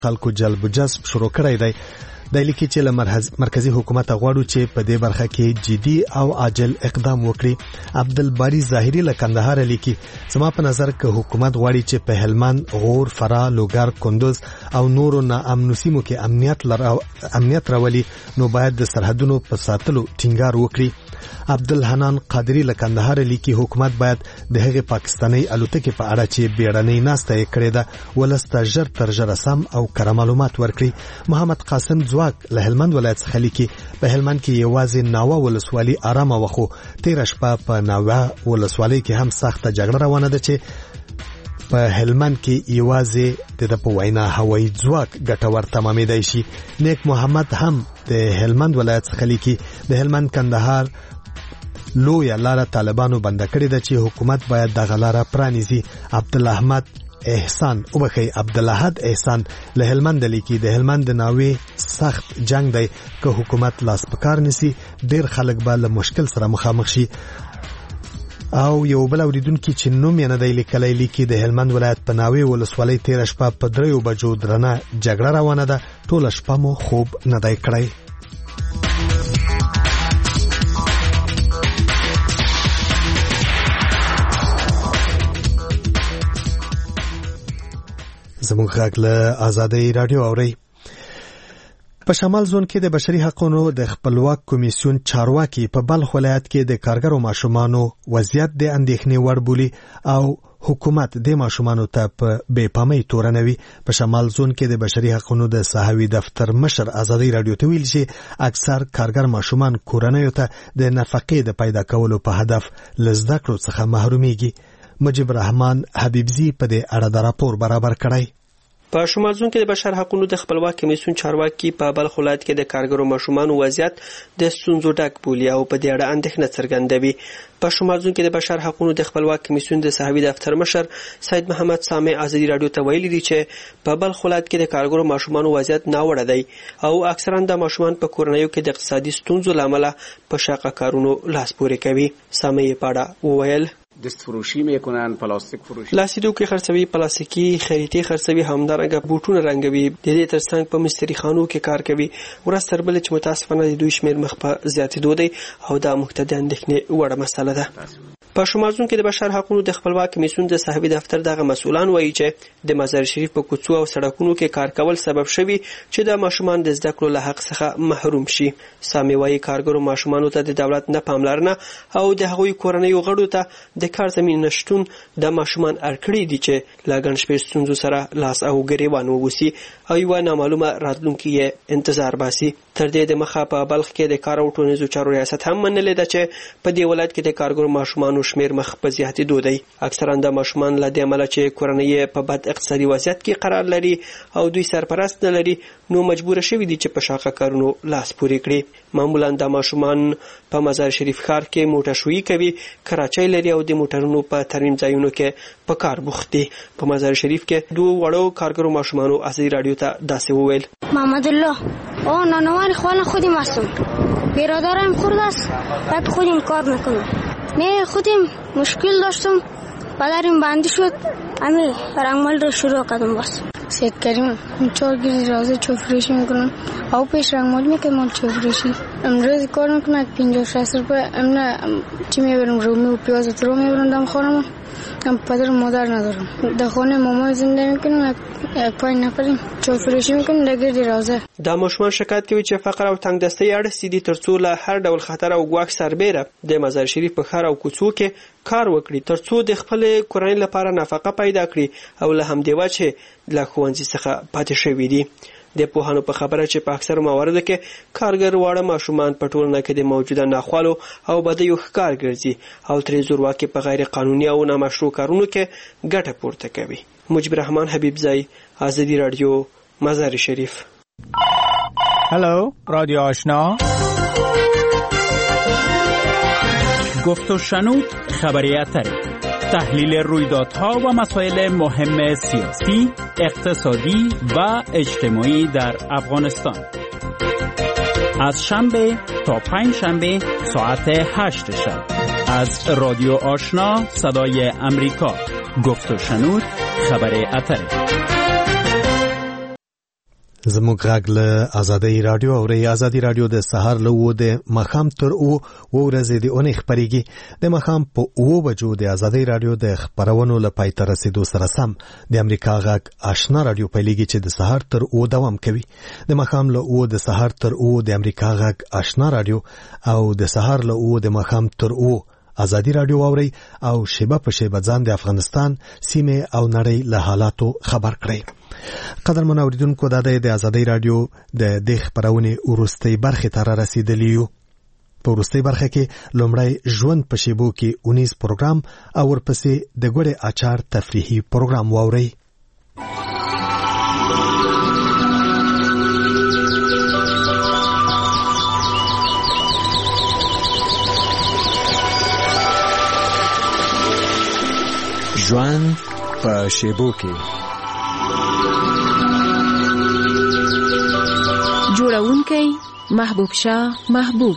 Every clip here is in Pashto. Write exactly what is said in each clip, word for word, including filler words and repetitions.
خلکو جلب جذب شروع کړی دی. د لیکي چې له مرکزی حکومت غواړو چې په دې برخه کې جدي او عاجل اقدام وکړي. عبدالباری ظاهری له کندهار لیکي زما په نظر که حکومت غواړي چې په هلمند، غور، فراه، لوګر، کندوز او نورو ناامنو سیمو کې امنیت لر امنیت راولي نو باید د سرحدونو په ساتلو ټینګار وکړي. عبدالحنان قادری له کندهار لیکي حکومت باید د هغې پاکستاني الوتکې په اړه چې بیړنۍ ناسته یې کړې ده ولسته ژر تر ژره سم او کره معلومات ورکړي. محمد قاسم ځواک له هلمند ولایت څخه لیکي په هلمند کې یوازې ناوه ولسوالي آرامه وخو تیره شپه په ناوه ولسوالۍ کې هم سخته جګړه روانه ده چې په هلمند کې یوازې د په وینا هوایي ځواک ګټور تمامېدای شي. نیک محمد هم د هلمند ولایت څخه لیکي د هلمند کندهار لویه لاره طالبانو بنده کړې ده چې حکومت باید دغه لاره پرانیزي. عبدالاحمد احسان او بخي عبدالاحد احسان له هلمند لیکي د هلمند ناوې سخت جنگ دی که حکومت لاس پکار نسی ډیر خلک به له مشکل سره مخامخ شي. او یو بل اوریدونکو چې نوم یې نه دی لیکلی لیکي د هلمند ولایت په ناوې ولسوالۍ تیره شپه په دریو بجو درنه جګړه روانه ده ټوله شپه مو خوب نه دی کړی. زموږ غږ له آزادۍ رادیو اوري. په شمال زون کې د بشري حقوقو د خپلواک کمیسیون چارواکي په بلخ ولایت کې د کارګرو ماشومانو وضعیت د اندېښنې وړ بولي او حکومت د ماشومانو ته په بې پامۍ تورنوي. په شمال زون کې د بشري حقوقو د صحوي دفتر مشر آزادۍ رادیو ته ویل چې اکثر کارګر ماشومان کورنیو ته د نفقې د پیدا کولو په هدف له زده کړو څخه محرومیږي. مجيب رحمان حبیبزی په دې اړه د راپور برابر کړی. په شمال زون کې د بشر حقوقو د خپلواک کمیسیون چارواکي په بلخ ولایت کې د کارګرو ماشومانو وضعیت د ستونزو ډک بولي او په دې اړه اندېښنه څرګندوي. په شمال زون کې د بشر حقوقو د خپلواک کمیسیون د صحوي دفتر مشر سید محمد سامع آزادي رادیو ته ویلي دي چې په بلخ ولایت کې د کارګرو ماشومانو وضعیت ناوړه دی او اکثرا د ماشومان په کورنیو کې د اقتصادي ستونزو لامل په شاقه کارونو لاس پورې کوي. سامع یې پاړه وویل دست فروشی میکنن، پلاستیک فروشی، لاسیدو کې خرڅوي، پلاستیکي خریطې خرڅوي، همدارنګه بوټونه رنګوي، د دې ترڅنګ په مستری خانو کې کار کوي. ورځ تر بلې چې متاسفانه د دوی شمیر مخ په زیاتېدو دی او دا مقتدی اندېښنې وړه مسله ده. په شمال زون کې د بشر حقوقو د خپلواک کمیسیون د صحوي دفتر دغه مسؤلان وایي چې د مزار شریف په کوڅو او سړکونو کې کار کول سبب شوي چې د ماشومان د زده کړو له حق څخه محروم شي. سامي وایي کارګرو ماشومانو ته د دولت نه پاملرنه او د هغوی کورنیو غړو ته د کار زمين نشټون د ماشومان اړکړې دي چې لاګن شپې ستونزو سره لاس او ګریوان ووسی او یو نامعلومه راتلونکي یې انتظار باسي. تر دې د مخه په بلخ کې د کار او ټولنیزو چارو ریاست هم منلې ده چې په دې ولایت کې د کارګرو ماشومانو شمیر مخ په زیاتېدو دی. اکثرا د ماشومان له دې امله چې کورنۍ په بد اقتصادي وضعیت کې قرار لري او دوی سرپرست نه لري نو مجبور شوي دي چې په شاقه کارونو لاس پورې کړي. معمولا د ماشومان په مزار شریف ښار کې موټر شویي کوي، کراچۍ لري او د موټرونو په ترمیم ځایونو کې په کار بوخت دي. په مزار شریف کې دوه وړو کارګرو ماشومانو آزادي رادیو ته داسې وویل: محمد الله او نانوان خوانا خودم هستم، برادرم خورد است، بعد خودم کار میکنم. من خودم مشکل داشتم، پدرم بندی شد، امی رنگمال رو شروع کردم. بس سید کریم چهار گیری رازه چوفریشی میکنم او پیش رنگمال میکنم چوفریشی امروز کار میکنم پنجاه شصت روپه امنا چی میبرم رومی و پیاز و ترو میبرم دم خانم. ام پدر مادر ندارم، در خانه مامان زنده میکنم، یک پای نفریم چوفریشی میکنم در گیری رازه. د ماشومان شکایت کوي چې فقر او تنگ دستي اړه سيدي ترڅو له هر ډول خطر او ګواښ سربېره د مزار شریف په ښار او کوڅو کې کار وکړي ترڅو د خپل کورنۍ لپاره نفقه پیدا کړي او له همدې وجې له ښوونځي څخه پاتې شوي دي. د پوهانو په خبره چې په اکثر مواردو کې کارګر واړه ماشومان په ټولنه کې د موجوده ناخوالو او بدیو ښکار ګرځي او ترې زورواکي په غیر قانوني او نامشروع کارونو کې ګټه پورته کوي. مجيب رحمان حبیبزی، آزادی رادیو، مزار شریف. هلو رادیو آشنا، گفت و شنود خبریاتری، تحلیل رویدادها و مسائل مهم سیاسی، اقتصادی و اجتماعی در افغانستان. از شنبه تا پنج شنبه ساعت هشت شب از رادیو آشنا صدای امریکا. گفت و شنود خبریاتری. زموږ غږ له ازادي رادیو او ری ازادي رادیو د سهار له و د مخام تر او ورځې د اونۍ خبريږي د مخام په او بجو د ازادي رادیو د خبرونو لپاره تر رسیدو سره سم د امریکا غږ آشنا رادیو پیلېږي چې د سهار تر او دوام کوي د مخام له او د سهار تر او د امریکا غږ آشنا رادیو او د سهار له او د مخام تر او ازادي رادیو اوري او شیبه په شیبه ځان د افغانستان سیمه او نړۍ له حالاتو خبر کړي. قدر منوریدونکو د د ازادي رادیو د د خبرونه ورستۍ برخه تر رسیدلی په ورستۍ برخه کې لومړی ژوند په شیبو کې اونیس پروګرام او ورپسې د ګوړې اچار تفریحي پروګرام واوري. ژوند په شیبو کې جوړونکی محبوب شاه محبوب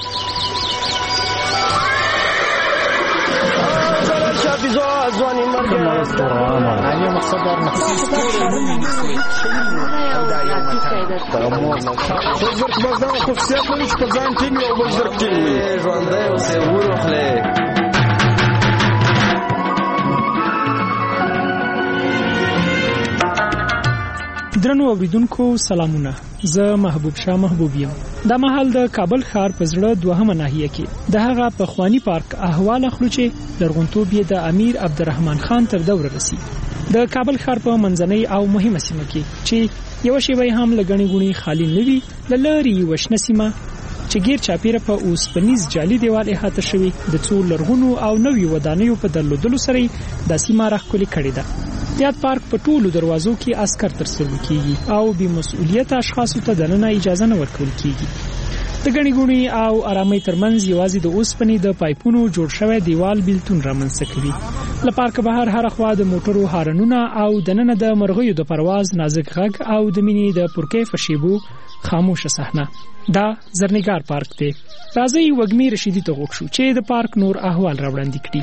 ځواني مرګ علی مقصد در مقصد بازار خصوصیت لري چې په ځان ټینګ او بزرګ ټینګ ژوندۍ اوسې ورخلې. درنو اوریدونکو سلامونه، زه محبوب شاه محبوب یم. دا مهال د کابل ښار په زړه دوهمه ناحیه کې د هغه پخوانی پارک احوال اخلو چې لرغونتوب یې د امیر عبدالرحمن خان تر دوره رسی. د کابل ښار په منځنۍ او مهمه سیمه کې چې یو شی وای هم لګنی غونی خالی نوي لری وشنه سیمه چې غیر چاپیره په اوسپنیز جالي دیوال احاطه شوی د څو لرغونو او نوي ودانیو په درلودلو سره د سیمه راخلي کړي ده. یاد پارک په ټولو دروازو کې عسكر ترسره کیږي او بې مسؤلیت اشخاصو ته دننه اجازه نه ورکول کیږي. د غنی غونی او آرامۍ ترمنځ یوازې د اوسپنې د پایپونو جوړ شوی دیوال بیلتون رامنځته کوي. له پارک بهر هر خوا د موټرو هارنونه او دننه د مرغیو د پرواز نازک غږ او د مینې د پرکې فشیبو خاموشه صحنه. دا زرنګار پارک دی. راځي وګمې رشیدي ته غوښ شو چې د پارک نور احوال راوړاندې کړي.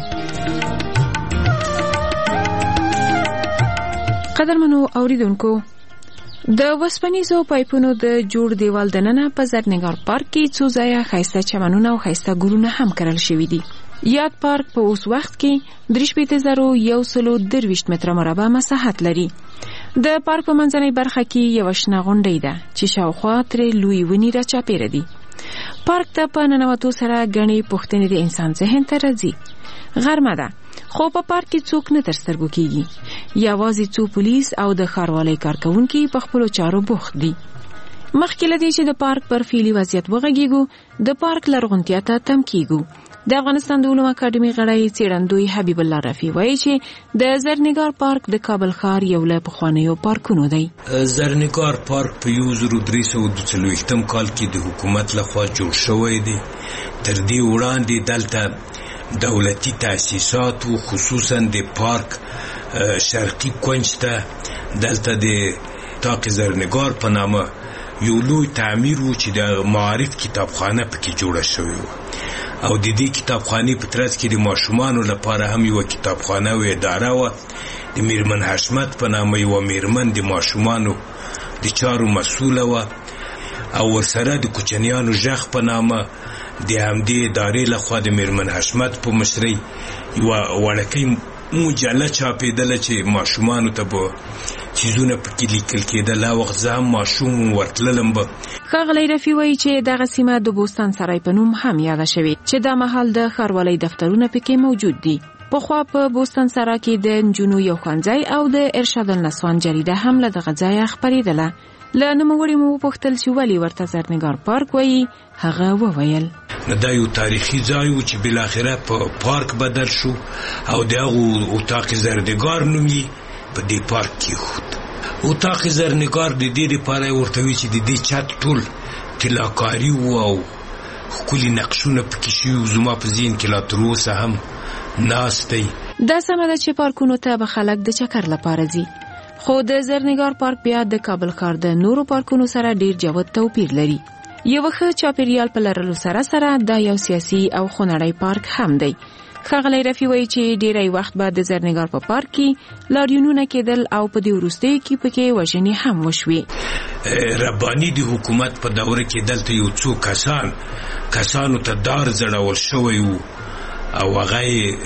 قدرمنو اوریدونکو، د وسپنیزو پایپونو د جوړ دیوال دننه په زرنګار پارک کې څو ځایه ښایسته چمنونه او ښایسته ګلونه هم کرل شوي دي. یاد پارک په اوس وخت کې درې شپېته زره یو سلو درویشت متره مربع مساحت لري. د پارک په منځنۍ برخه کې یوه شنه غونډۍ ده چې شاوخوا ترې لوی ونې راچاپېره دي. پارک ته په ننوتو سره ګڼې پوښتنې د انسان ذهن ته راځي. غرمه ده، خو په پارک کې څوک نه تر سترګو کېږي. یوازې څو پولیس او د ښاروالۍ کارکوونکي په خپلو چارو بوخت دي. مخکې له دې چې د پارک پر فعلي وضعیت وغږیږو، د پارک لرغونتیا ته تم کېږو. د افغانستان د علومو اکاډمي غړی څېړندوی حبیب الله رفیع وایي چې د زرنګار پارک د کابل ښار یو له پخوانیو پارکونو دی. زرنګار پارک په یو زر درې سوه دوه څلوېښتم کال کې د حکومت لخوا جوړ شوی دی. تر دې وړاندې دلته دولتي تاسیسات و، خصوصا د پارک شرقي کونج ته دلته د طاق زرنګار په نامه یو لوی تعمیر و چې د معارف کتابخانه پکې جوړه شوې و، او د دې کتابخانې په ترڅ کې د ماشومانو لپاره هم یو کتابخانه و اداره و. د میرمن حشمت په نامه یو میرمن د ماشومانو د چارو مسؤله و، او ورسره د کوچنیانو ژغ په نامه د همدې ادارې لخوا د میرمن حشمت په مشرۍ یوه وړکۍ مجله چاپېدله چې ماشومانو ته به چیزونه پکې لیکل کېدل. هغه وخت زه هم ماشوم ورتللم به. ښاغلی رفیع وایي چې دغه سیمه د بوستان سرای په نوم هم یاده شوې چې دا مهال د ښاروالۍ دفترونه پکې موجود دي. پخوا په بوستان سرای کې د نجونو یو ښوونځی او د ارشاد النسوان جریده هم له دغه ځایه خپرېدله. له نوموړي مو وپوښتل چې ولې ورته زرنګار پارک وایي. هغه وویل دا یو تاریخي ځای و چې بالاخره په پارک بدل شو او د هغو اتاق زرنګار نوم یې په دې پارک کې ایښود. اتاق زرنګار د دې دپاره ورته وي چې د دې چت ټول طلاکاري و او ښکلي نقشونه پکې شوي و. زما په ذهن کې لا تر اوسه هم ناست دی. دا سمه ده چې پارکونو ته به خلک د چکر لپاره ځي، خو د زرنګار پارک بیا د کابل ښار د نورو پارکونو سره ډیر جوت توپیر لري. یو ښه چاپیریال په لرلو سره سره دا یو سیاسي او خونړی پارک هم دی. ښاغلی رفیع وایي چې ډیری وخت به د زرنګار په پارک کې لاریونونه کېدل او په دې وروستیو کې پکې وژنې هم وشوې. رباني د حکومت په دوره کې دلته یو څو کسان کسانو ته دار ځړول شوی وو او هغه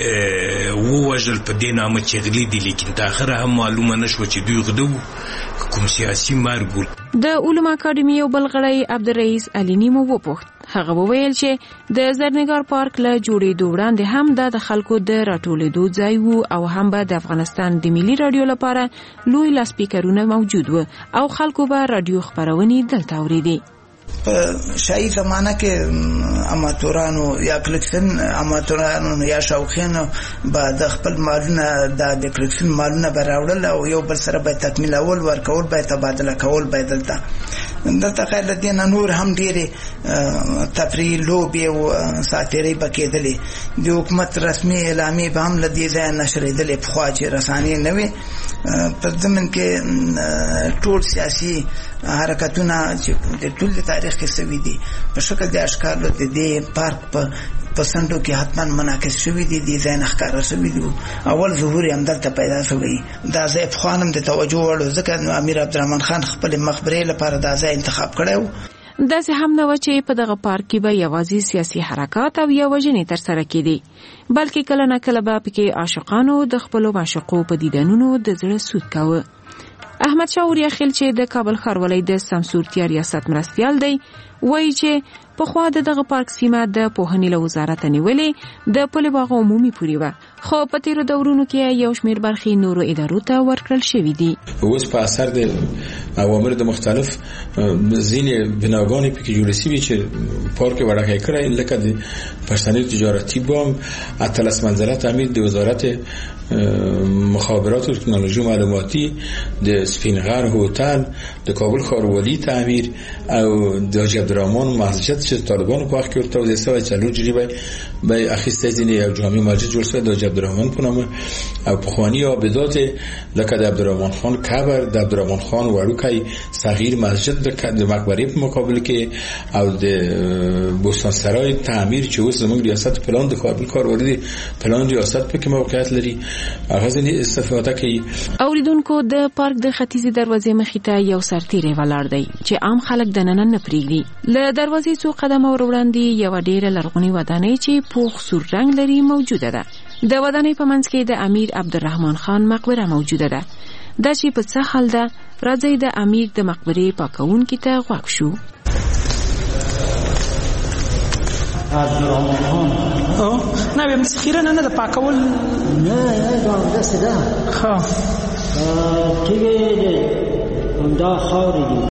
یې ووژل په دې نامه چې غلي دي، لیکن تر اخره هم معلومه نه شوه چې دوی غده وو کوم سیاسي مرګ و. د علومو اکاډمي یو بل غړی عبدالرئیس علیني مو وپوښت. هغه وویل چې د زرنګار پارک له جوړېدو وړاندې هم دا د خلکو د راټولېدو ځای وو او هم به د افغانستان د ملي رادیو لپاره لوی لاسپیکرونه موجود وو او خلکو به رادیو خپرونې دلته اورېدې. په شاهي زمانه کې اماتورانو یا کلیکشن اماتورانو یا شوقینو به د خپل مالونه د کلیکشن مالونه براوړل او یو بل سره به تکمیل اول ورکول به تبادله کول به دلته دلته خیر دین نور هم ډېرې تفریح لوبې او ساتیرۍ به کېدلې. د حکومت رسمي اعلامیې به هم له دې ځایه نشرېدلې پخوا چې رسانې نه وې. په ضمن کې ټول سیاسي حرکتونه چې د ټول تاریخ کې سوي دي په شکل د اشکال د دې پارک په پسندو کې حتما منعکس شوي دي، د ځای ښکاره شوي دي. اول ظهور یې همدلته پیدا شوی. دا ځای پخوا هم د توجه وړ ځکه امیر عبدالرحمن خان خپلې مقبرې لپاره دا ځای انتخاب کړی و. داسې هم نه و چې په دغه پارک کې به یوازې سیاسي حرکات او یا وژنې ترسره کېدې، بلکې کله نه کله به پکې عاشقانو د خپلو معشوقو په دیدنونو د زړه سود کاوه. احمد شاه اوریاخیل چې د کابل ښاروالۍ د سمسورتیا ریاست مرستیال دی وایي چې پخوا د دغه پارک سیمه د پوهنې له وزارت نیولې د پل باغ عمومي پورې وه، خو په تیرو دورونو کې یو شمېر برخې نورو ادارو ته ورکړل شوي دي. اوس په اثر د اوامر د مختلف ځینې بناګانې پکې جوړې شوي چې پارک وړاندې کړی، لکه د پښتني تجارتي بانک، اتلس منزله تعمیر د وزارت مخابرات و تکنولوژی معلوماتی، د سپینغر هتل، د کابل ښاروالي تعمیر او د حاجی عبدالرحمن مسجد چې طالبانو په وخت کې ورته د سوي چلو جریبه به اخیسته ځینې یو جامع مسجد جوړ شوی د حاجی عبدالرحمن په نامه او پخوانی عابدات لکه د عبدالرحمن خان قبر، د عبدالرحمن خان وړوکی صغیر مسجد د مقبره په مقابل کې او د بوستان سرای تعمیر چې اوس زموږ ریاست پلان د کابل ښاروالي پلان ریاست په کې موقعیت لري هغه ځینې استفاده کوي. اوریدونکو د پارک د ختیځې دروازې مخې ته یو سرتیری ولاړ دی چې عام خلک دننه نه پرېږدي. له دروازې څو قدمه ور وړاندې یوه ډېره لرغونې ودانۍ چې پوخ سور رنګ لري موجوده ده. د ودانۍ په منځ کې د امیر عبدالرحمن خان مقبره موجوده ده. دا چې په څه حال ده، راځئ د امیر د مقبرې پاکونکي ته غوږ شو. عبدالرحمن خان او نه به مسخیره نه نه د پاکول نه دا داسې ده. ها ټیګه دا خاورې دي